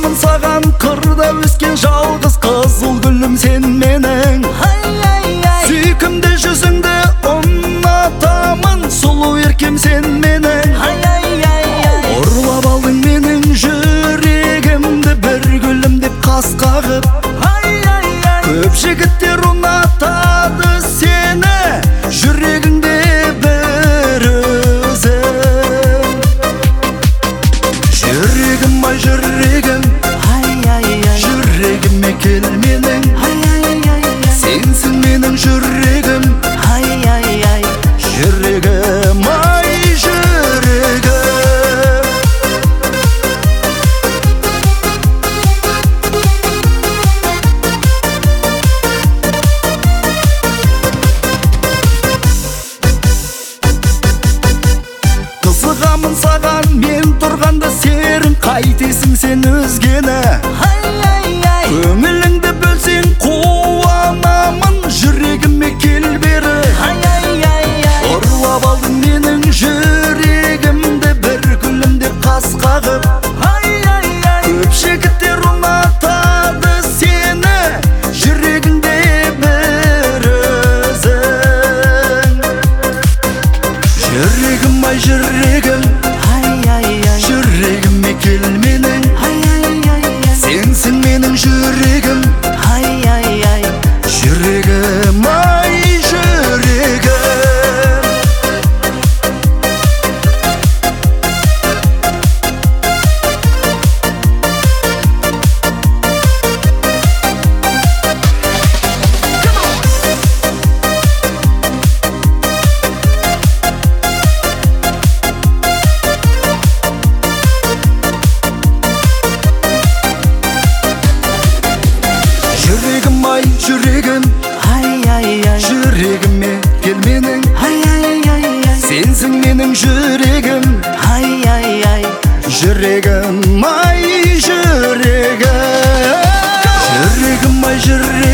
қызығамын саған, қырда өскен жалғыз қызыл гүлім сен менің. Сүйкімді жүзіңді ұнатамын, сұлу еркем сен менің. Ұрлап алдың менің жүрегімді, бір гүлім деп қас қағып. Көп жігіттер ұнатады сені, жүрегіңде бір өзің. Жүрегім ай жүрегім, жүрегіме кел менің. Сенсің менің жүрегім, жүрегім ай жүрегім. Қызығамын саған мен тұрғанда, серің қайтесің сен өзгені. Көңіліңді бөлсең қуанамын, жүрегіме кел бері. Ұрлап алдың менің жүрегімді, бір гүлім деп қас қағып. Көп жігіттер ұнатады сені, жүрегіңде бір өзің. Жүрегім ай жүрегім, жүрегіме кел менің. Сенсің менің жүрегім, жүрегім ай жүрегім. Жүрегім ай жүрегім, жүрегіме кел менің. Сенсің менің жүрегім, жүрегім ай жүрегім. Жүрегім ай жүрегім,